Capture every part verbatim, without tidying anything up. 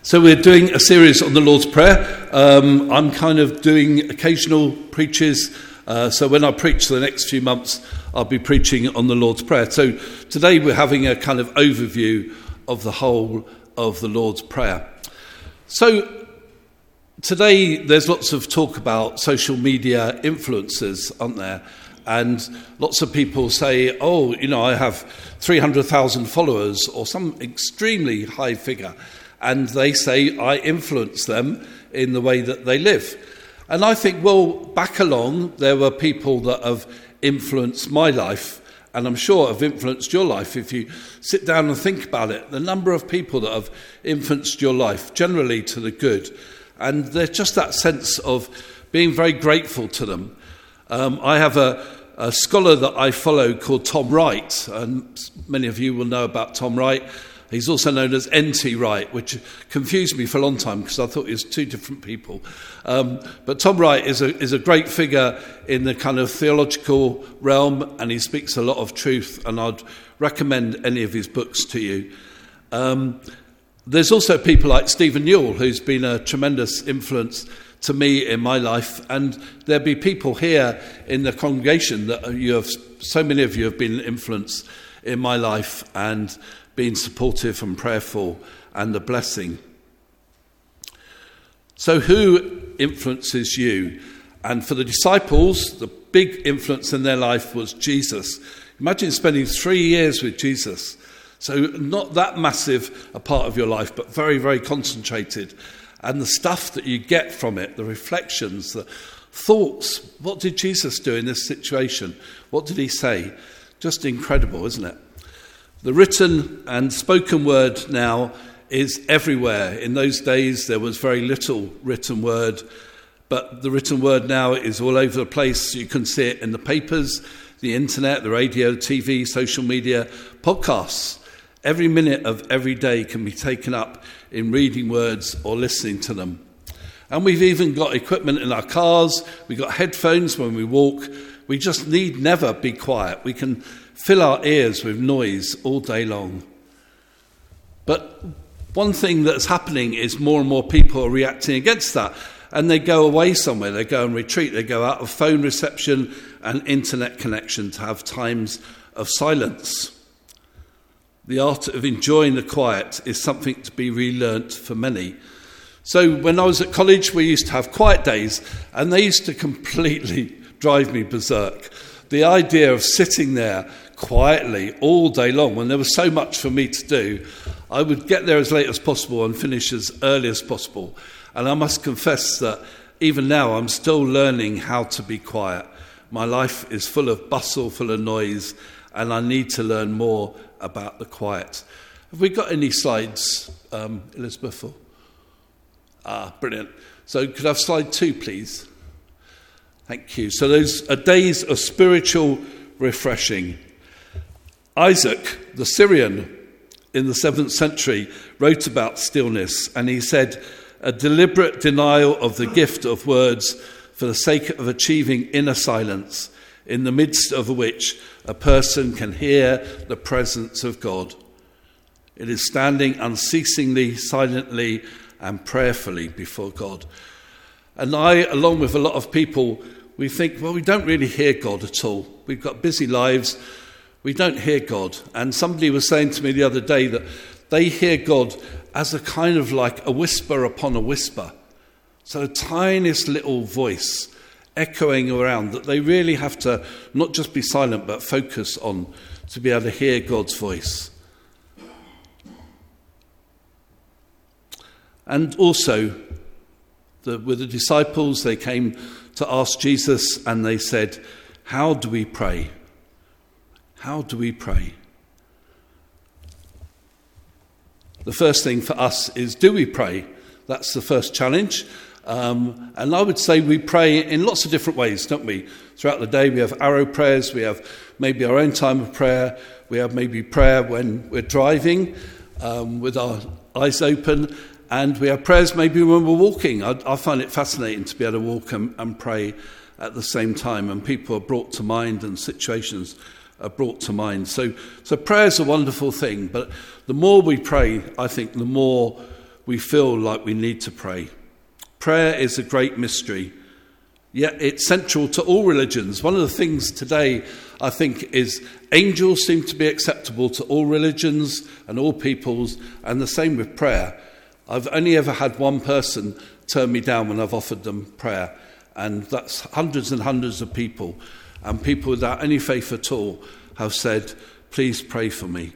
So we're doing a series on the Lord's Prayer. Um, I'm kind of doing occasional preaches. Uh, so when I preach for the next few months, I'll be preaching on the Lord's Prayer. So today we're having a kind of overview of the whole of the Lord's Prayer. So today there's lots of talk about social media influencers, aren't there? And lots of people say, oh, you know, I have three hundred thousand followers or some extremely high figure. And they say I influence them in the way that they live. And I think, well, back along, there were people that have influenced my life, and I'm sure have influenced your life. If you sit down and think about it, the number of people that have influenced your life, generally to the good, and there's just that sense of being very grateful to them. Um, I have a, a scholar that I follow called Tom Wright, and many of you will know about Tom Wright. He's also known as N T Wright, which confused me for a long time because I thought he was two different people. Um, but Tom Wright is a, is a great figure in the kind of theological realm, and he speaks a lot of truth, and I'd recommend any of his books to you. Um, there's also people like Stephen Newell, who's been a tremendous influence to me in my life, and there'll be people here in the congregation that you have, so many of you have been influenced in my life, and being supportive and prayerful and a blessing. So who influences you? And for the disciples, the big influence in their life was Jesus. Imagine spending three years with Jesus. So not that massive a part of your life, but very, very concentrated. And the stuff that you get from it, the reflections, the thoughts. What did Jesus do in this situation? What did he say? Just incredible, isn't it? The written and spoken word now is everywhere. In those days, there was very little written word, but the written word now is all over the place. You can see it in the papers, the internet, the radio, T V, social media, podcasts. Every minute of every day can be taken up in reading words or listening to them. And we've even got equipment in our cars. We've got headphones when we walk. We just need never be quiet. We can fill our ears with noise all day long. But one thing that's happening is more and more people are reacting against that. And they go away somewhere. They go and retreat. They go out of phone reception and internet connection to have times of silence. The art of enjoying the quiet is something to be relearnt for many. So when I was at college, we used to have quiet days, and they used to completely drive me berserk. The idea of sitting there quietly all day long when there was so much for me to do, I would get there as late as possible and finish as early as possible. And I must confess that even now I'm still learning how to be quiet. My life is full of bustle, full of noise, and I need to learn more about the quiet. Have we got any slides, um, Elizabeth? Ah, brilliant. So could I have slide two, please? Thank you. So those are days of spiritual refreshing. Isaac, the Syrian, in the seventh century, wrote about stillness, and he said, a deliberate denial of the gift of words for the sake of achieving inner silence, in the midst of which a person can hear the presence of God. It is standing unceasingly, silently, and prayerfully before God. And I, along with a lot of people, we think, well, we don't really hear God at all. We've got busy lives. We don't hear God. And somebody was saying to me the other day that they hear God as a kind of like a whisper upon a whisper. So the tiniest little voice echoing around that they really have to not just be silent but focus on to be able to hear God's voice. And also, the, with the disciples, they came to ask Jesus and they said, how do we pray? How do we pray? The first thing for us is, do we pray? That's the first challenge. Um, and I would say we pray in lots of different ways, don't we? Throughout the day we have arrow prayers, we have maybe our own time of prayer, we have maybe prayer when we're driving um, with our eyes open, and we have prayers maybe when we're walking. I, I find it fascinating to be able to walk and, and pray at the same time, and people are brought to mind and situations are brought to mind. So, so prayer is a wonderful thing, but the more we pray, I think the more we feel like we need to pray. Prayer is a great mystery, yet it's central to all religions. One of the things today, I think, is angels seem to be acceptable to all religions and all peoples, and the same with prayer. I've only ever had one person turn me down when I've offered them prayer, and that's hundreds and hundreds of people, and people without any faith at all have said, please pray for me.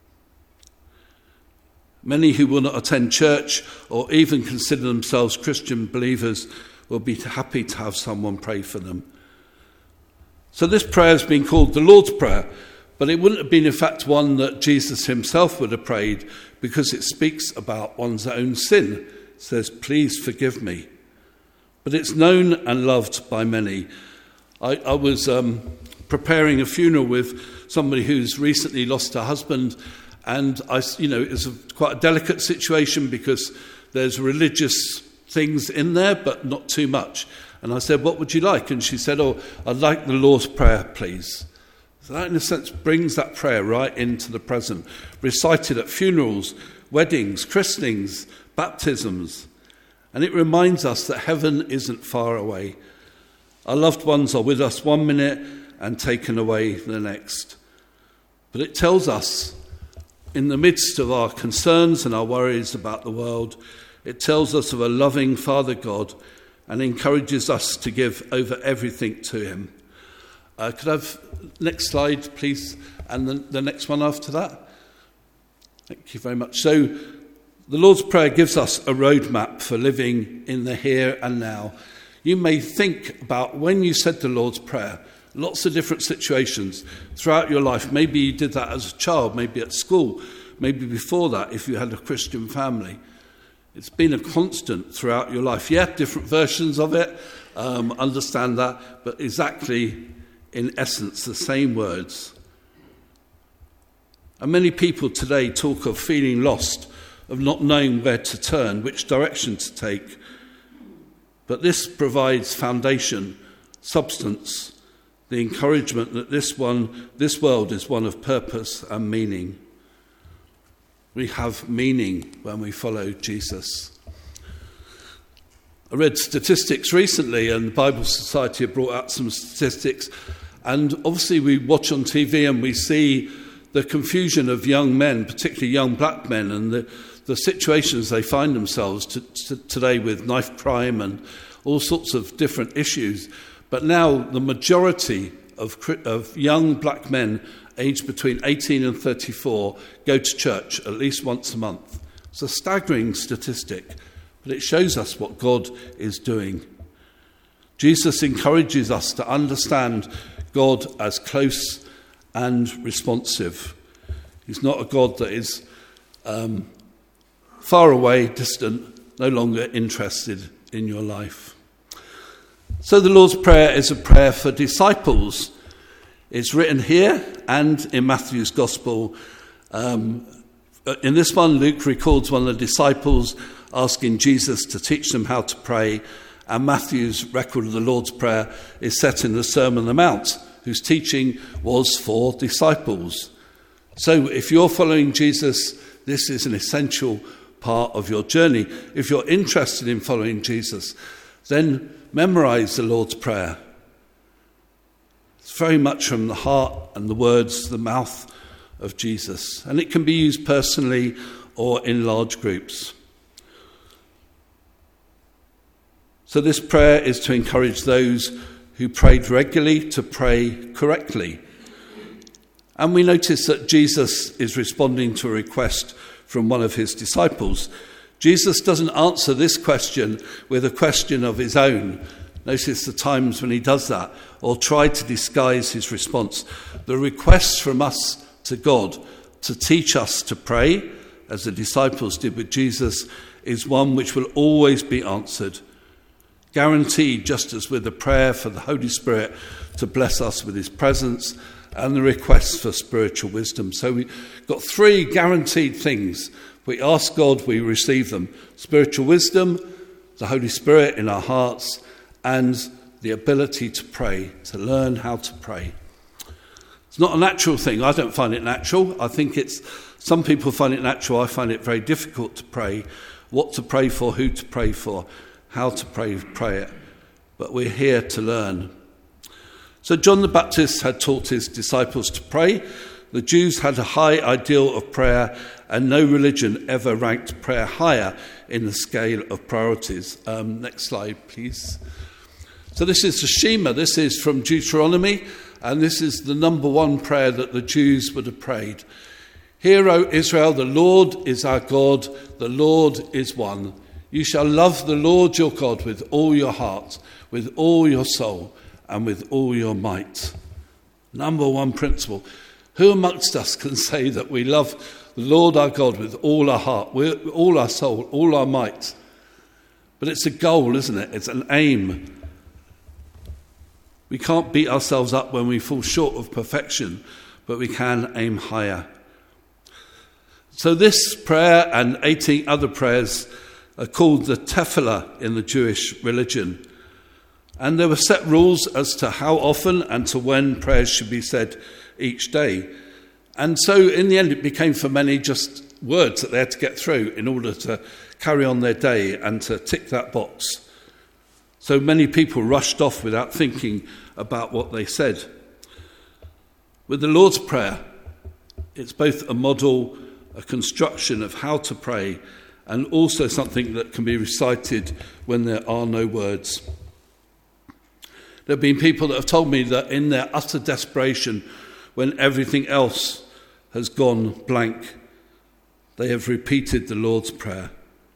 Many who will not attend church or even consider themselves Christian believers will be happy to have someone pray for them. So this prayer has been called the Lord's Prayer, but it wouldn't have been in fact one that Jesus himself would have prayed, because it speaks about one's own sin. It says, please forgive me. But it's known and loved by many. I, I was um, preparing a funeral with somebody who's recently lost her husband, and I, you know, it's a, quite a delicate situation because there's religious things in there, but not too much. And I said, what would you like? And she said, oh, I'd like the Lord's Prayer, please. So that, in a sense, brings that prayer right into the present, recited at funerals, weddings, christenings, baptisms. And it reminds us that heaven isn't far away. Our loved ones are with us one minute and taken away the next. But it tells us, in the midst of our concerns and our worries about the world, it tells us of a loving Father God and encourages us to give over everything to him. Uh, could I have next slide, please, and the, the next one after that? Thank you very much. So the Lord's Prayer gives us a roadmap for living in the here and now. You may think about when you said the Lord's Prayer, lots of different situations throughout your life. Maybe you did that as a child, maybe at school, maybe before that if you had a Christian family. It's been a constant throughout your life. Yeah, different versions of it, um, understand that, but exactly, in essence, the same words. And many people today talk of feeling lost, of not knowing where to turn, which direction to take. But this provides foundation, substance, the encouragement that this one, this world is one of purpose and meaning. We have meaning when we follow Jesus. I read statistics recently, and the Bible Society have brought out some statistics, and obviously we watch on T V and we see the confusion of young men, particularly young black men, and the, the situations they find themselves to, to, today with knife crime and all sorts of different issues. But now the majority of, of young black men aged between eighteen and thirty-four go to church at least once a month. It's a staggering statistic, but it shows us what God is doing. Jesus encourages us to understand God as close and responsive. He's not a God that is um, far away, distant, no longer interested in your life. So the Lord's Prayer is a prayer for disciples. It's written here and in Matthew's Gospel. Um, in this one, Luke records one of the disciples asking Jesus to teach them how to pray, and Matthew's record of the Lord's Prayer is set in the Sermon on the Mount, whose teaching was for disciples. So if you're following Jesus, this is an essential part of your journey. If you're interested in following Jesus, then memorize the Lord's Prayer. It's very much from the heart and the words, the mouth of Jesus. And it can be used personally or in large groups. So this prayer is to encourage those who prayed regularly to pray correctly. And we notice that Jesus is responding to a request from one of his disciples. Jesus doesn't answer this question with a question of his own. Notice the times when he does that, or try to disguise his response. The request from us to God to teach us to pray, as the disciples did with Jesus, is one which will always be answered. Guaranteed, just as with the prayer for the Holy Spirit to bless us with his presence and the request for spiritual wisdom. So we've got three guaranteed things. We ask God, we receive them. Spiritual wisdom, the Holy Spirit in our hearts, and the ability to pray, to learn how to pray. It's not a natural thing. I don't find it natural. I think it's, some people find it natural. I find it very difficult to pray. what to pray for, who to pray for, how to pray, pray it. But we're here to learn. So John the Baptist had taught his disciples to pray. The Jews had a high ideal of prayer, and no religion ever ranked prayer higher in the scale of priorities. Um, next slide, please. So this is the Shema. This is from Deuteronomy, and this is the number one prayer that the Jews would have prayed. Hear, O Israel, the Lord is our God, the Lord is one. You shall love the Lord your God with all your heart, with all your soul, and with all your might. Number one principle. Who amongst us can say that we love the Lord our God with all our heart, with all our soul, all our might? But it's a goal, isn't it? It's an aim. We can't beat ourselves up when we fall short of perfection, but we can aim higher. So this prayer and eighteen other prayers are called the Tefillah in the Jewish religion. And there were set rules as to how often and to when prayers should be said each day. And so in the end it became for many just words that they had to get through in order to carry on their day and to tick that box. So many people rushed off without thinking about what they said. With the Lord's Prayer, it's both a model, a construction of how to pray, and also something that can be recited when there are no words. There have been people that have told me that in their utter desperation, when everything else has gone blank, they have repeated the Lord's Prayer.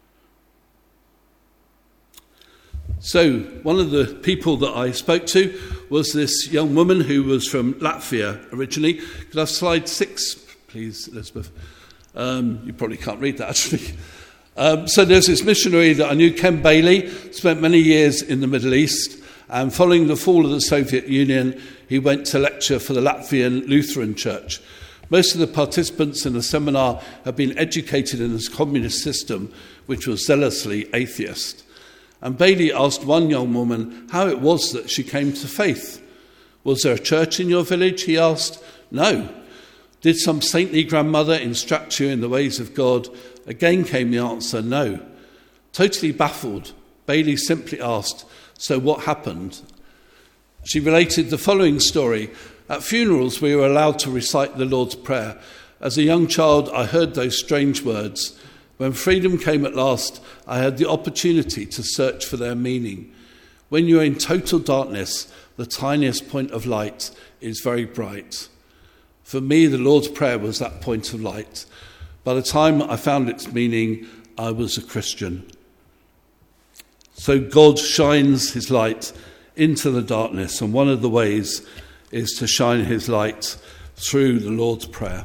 So one of the people that I spoke to was this young woman who was from Latvia originally. Could I have slide six, please, Elizabeth? Um, you probably can't read that, actually. Um, so there's this missionary that I knew, Ken Bailey, spent many years in the Middle East. And following the fall of the Soviet Union, he went to lecture for the Latvian Lutheran Church. Most of the participants in the seminar had been educated in this communist system, which was zealously atheist. And Bailey asked one young woman how it was that she came to faith. Was there a church in your village? He asked. No. Did some saintly grandmother instruct you in the ways of God? Again came the answer, no. Totally baffled, Bailey simply asked, so what happened? She related the following story. At funerals, we were allowed to recite the Lord's Prayer. As a young child, I heard those strange words. When freedom came at last, I had the opportunity to search for their meaning. When you're in total darkness, the tiniest point of light is very bright. For me, the Lord's Prayer was that point of light. By the time I found its meaning, I was a Christian. So God shines his light into the darkness, and one of the ways is to shine his light through the Lord's Prayer.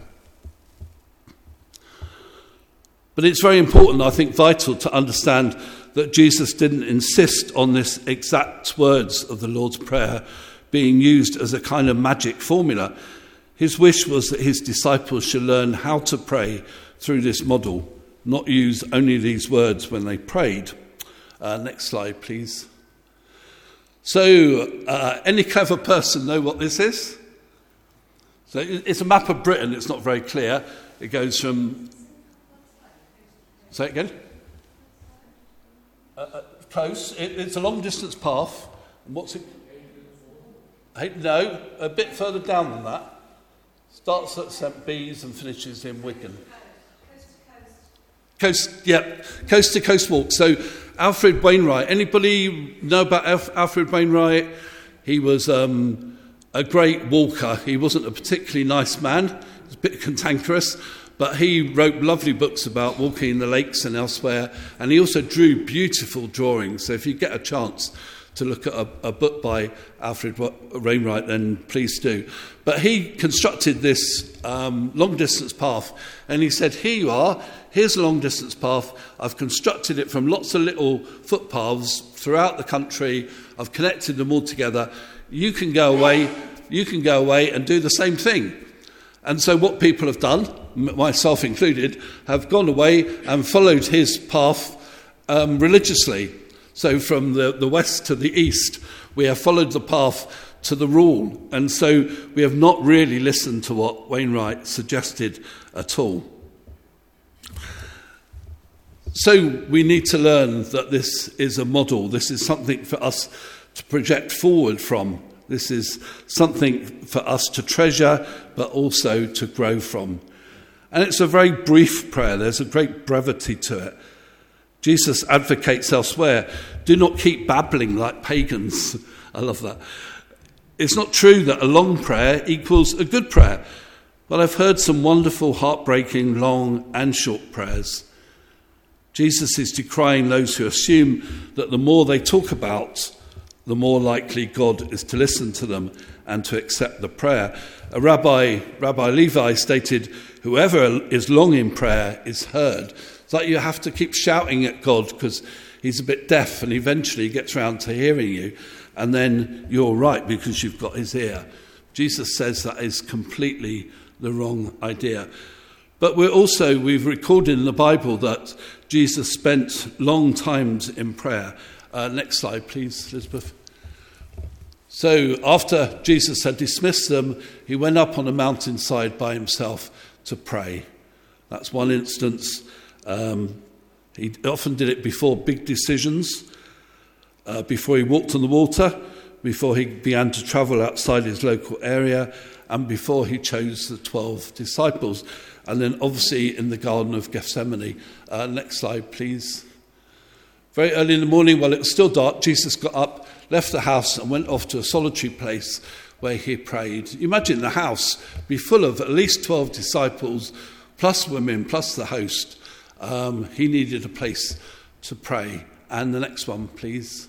But it's very important, I think vital, to understand that Jesus didn't insist on this exact words of the Lord's Prayer being used as a kind of magic formula. His wish was that his disciples should learn how to pray through this model, not use only these words when they prayed. Uh, next slide, please. So, uh, any clever person know what this is? So it's a map of Britain. It's not very clear. It goes from... Say it again? Uh, uh, close. It, it's a long-distance path. And what's it? Hey, no, a bit further down than that. Starts at Saint Bees and finishes in Wigan. Coast, yeah, coast to coast walk. So Alfred Wainwright. Anybody know about Alf- Alfred Wainwright? He was um, a great walker. He wasn't a particularly nice man. He was a bit cantankerous, but he wrote lovely books about walking in the lakes and elsewhere. And he also drew beautiful drawings. So if you get a chance to look at a, a book by Alfred Wainwright, then please do. But he constructed this um, long-distance path, and he said, here you are, here's a long-distance path. I've constructed it from lots of little footpaths throughout the country. I've connected them all together. You can go away, you can go away and do the same thing. And so what people have done, myself included, have gone away and followed his path um, religiously. So from the, the west to the east, we have followed the path to the rule. And so we have not really listened to what Wainwright suggested at all. So we need to learn that this is a model. This is something for us to project forward from. This is something for us to treasure, but also to grow from. And it's a very brief prayer. There's a great brevity to it. Jesus advocates elsewhere, do not keep babbling like pagans. I love that. It's not true that a long prayer equals a good prayer. But I've heard some wonderful, heartbreaking, long and short prayers. Jesus is decrying those who assume that the more they talk about, the more likely God is to listen to them and to accept the prayer. A rabbi, Rabbi Levi, stated, whoever is long in prayer is heard. It's like you have to keep shouting at God because he's a bit deaf and eventually he gets round to hearing you. And then you're right because you've got his ear. Jesus says that is completely the wrong idea. But we're also, we've recorded in the Bible that Jesus spent long times in prayer. Uh, next slide, please, Elizabeth. So after Jesus had dismissed them, he went up on a mountainside by himself to pray. That's one instance. Um, he often did it before big decisions, uh, before he walked on the water, before he began to travel outside his local area, and before he chose the twelve disciples. And then obviously in the Garden of Gethsemane. Uh, next slide, please. Very early in the morning, while it was still dark, Jesus got up, left the house and went off to a solitary place where he prayed. You imagine the house be full of at least twelve disciples, plus women, plus the host. Um, he needed a place to pray. And the next one, please.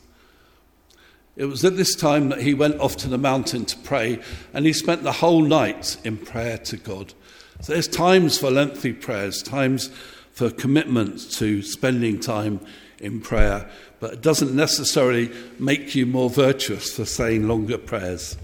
It was at this time that he went off to the mountain to pray, and he spent the whole night in prayer to God. So there's times for lengthy prayers, times for commitment to spending time in prayer, but it doesn't necessarily make you more virtuous for saying longer prayers.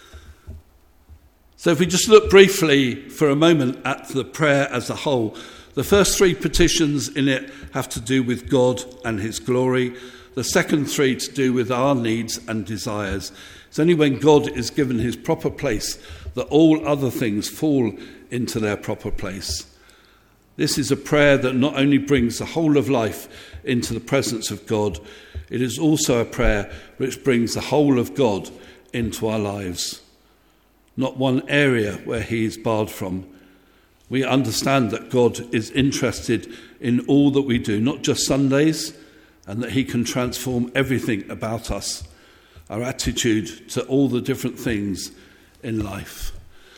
So if we just look briefly for a moment at the prayer as a whole, the first three petitions in it have to do with God and his glory. The second three to do with our needs and desires. It's only when God is given his proper place that all other things fall into their proper place. This is a prayer that not only brings the whole of life into the presence of God, it is also a prayer which brings the whole of God into our lives. Not one area where he is barred from. We understand that God is interested in all that we do, not just Sundays, and that he can transform everything about us, our attitude to all the different things in life.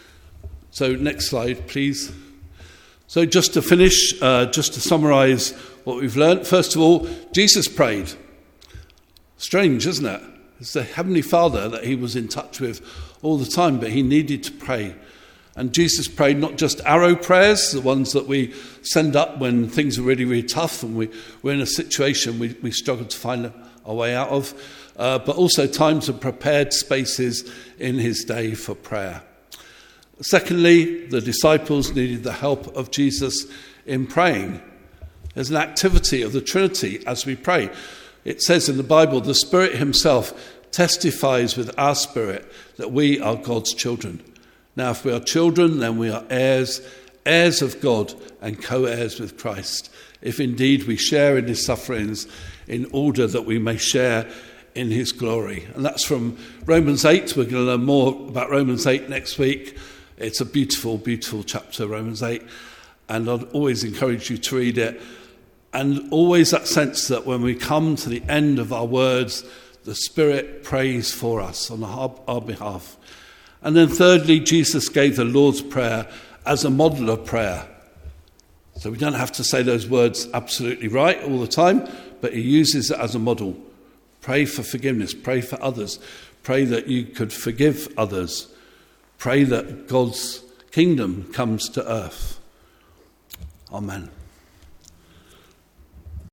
So next slide, please. So just to finish, uh, just to summarise what we've learnt. First of all, Jesus prayed. Strange, isn't it? It's the Heavenly Father that he was in touch with all the time, but he needed to pray. And Jesus prayed not just arrow prayers, the ones that we send up when things are really, really tough and we, we're in a situation we, we struggle to find our way out of, uh, but also times of prepared spaces in his day for prayer. Secondly, the disciples needed the help of Jesus in praying. There's an activity of the Trinity as we pray. It says in the Bible, the Spirit himself testifies with our spirit that we are God's children. Now, if we are children, then we are heirs, heirs of God and co-heirs with Christ, if indeed we share in his sufferings in order that we may share in his glory. And that's from Romans eight. We're going to learn more about Romans eight next week. It's a beautiful, beautiful chapter, Romans eight, and I'd always encourage you to read it. And always that sense that when we come to the end of our words, the Spirit prays for us on our, our behalf. And then thirdly, Jesus gave the Lord's Prayer as a model of prayer. So we don't have to say those words absolutely right all the time, but he uses it as a model. Pray for forgiveness, pray for others, pray that you could forgive others, pray that God's kingdom comes to earth. Amen.